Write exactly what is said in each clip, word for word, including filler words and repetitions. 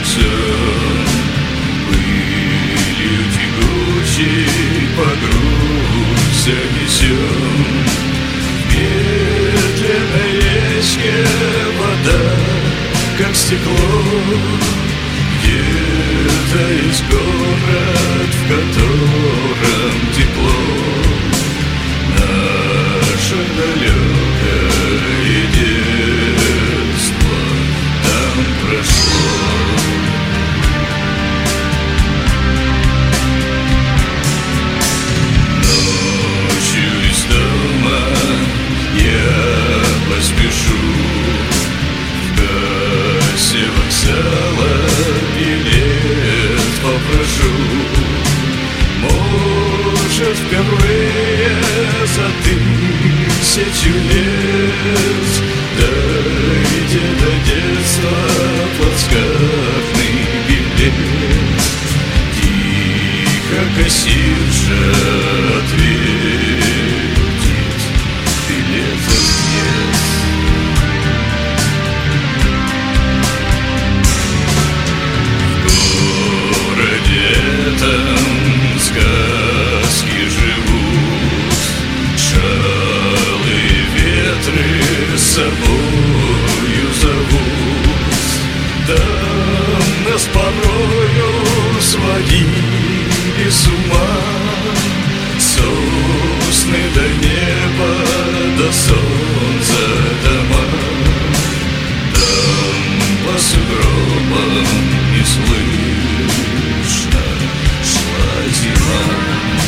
сон, пылью тягучей по грудь занесен. В медленной речке вода, как стекло. Где-то есть город, в котором тепло. Наше далекое детство там прошло. Ночью из дома я поспешу, в кассе вокзала билет попрошу. Может, впервые за тысячу лет, дойдя до детства, плацкартный билет. Тихо кассирша ответит: билетов нет. В городе этом сказки живут, шалые ветры с собою зовут. Там нас порою сводили с ума сосны до неба, до солнца дома. Там по сугробам не слышно шла зима.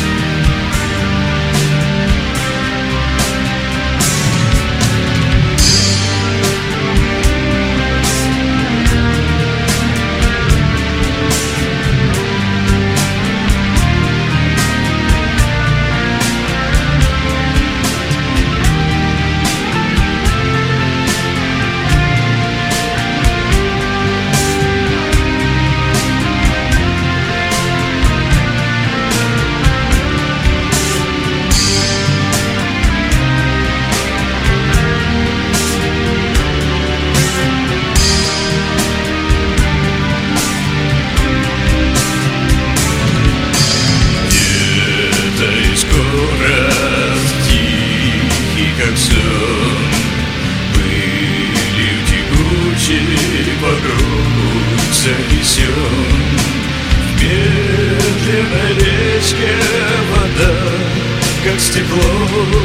Как сон, пылью тягучей по грудь занесен. В медленной речке вода, как стекло.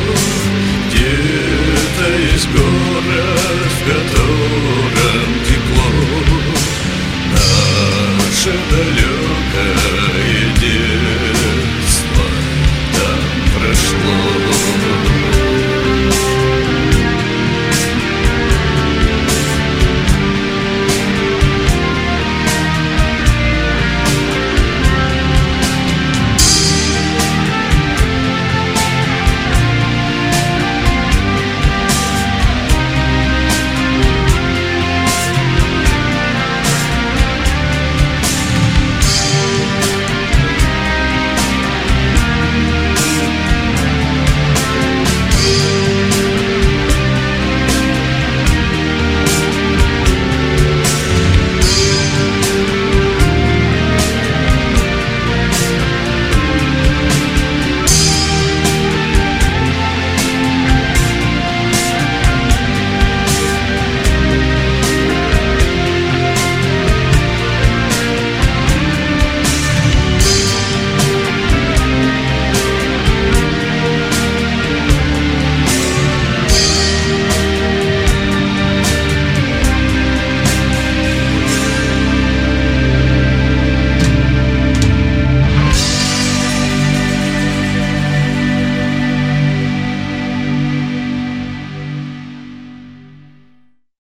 Где-то есть город, в котором тепло. Наше далекое